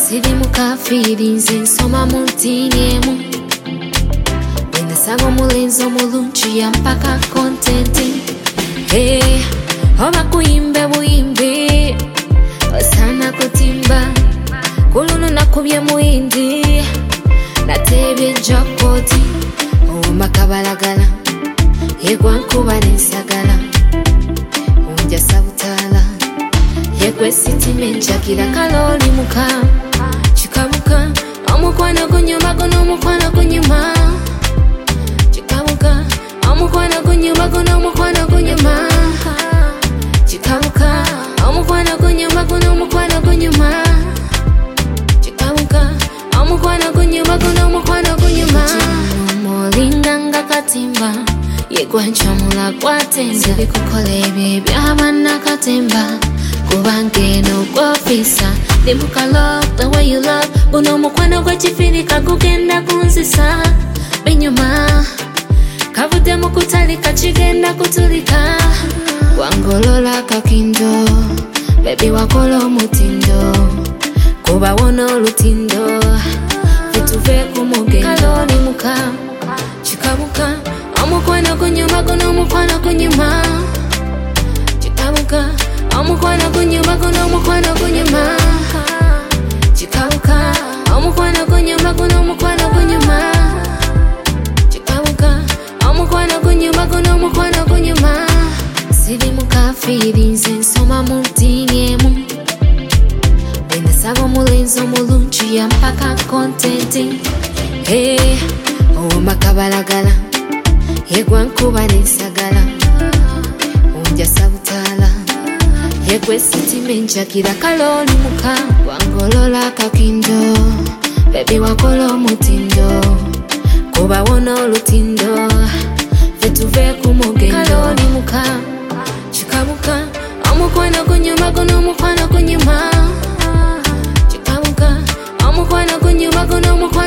Siri mukafiri nze nsoma mu ntiini emu bwe nasaba omulenzi omulungi yampaka kontenti. Oba kuyimbe buyimbi osana kutimba kulunu nakubye muhindi natebye jakoti owuma kabalagala yegwa nkuba nensagala onjasa butaala yegwe sitima enjakira kaloli muka kikabuka omukwano gunyuma guno omukwano gunyuma kikabuka omukwano gunyuma guno omukwano gunyuma kikabuka omukwano gunyuma guno omukwano gunyuma kikabuka omukwano gunyuma guno omukwano gunyuma molinganga katimba yegwa nchamula kwatenza bikukola ebyo ebyabana katemba kubanga eno gw'ofisa limuka love the way you love guno omukwano gw'ekifirika gugenda kunzisa binyuma kavudde mu kutalika kigenda kutulika wangolola kakindo baby wakola omutindo kuba wona olutindo fituve ku mugendo kaloli muka kikabuka omukwano gunyuma guno omukwano gunyuma kikabuka omukwano gunyuma guno omukwano gunyuma kikabuka omukwano gunyuma guno omukwano gunyuma kikabuka omukwano gunyuma guno omukwano gunyuma. Siri mukafiri nze nsoma mu ntiini emu bwe nasaba omulenzi omulungi yampaka kontenti. Owuma kabalagala yegwa nkuba nensagala onjasa butaala yegwe sitima enjakira kaloli muka wangolola kakindo baby wakola omutindo kuba wona olutindo fetuve ku mugendo kaloli muka kikabuka omukwano gunyuma guno omukwano gunyuma kikabuka omukwano gunyuma guno omukwano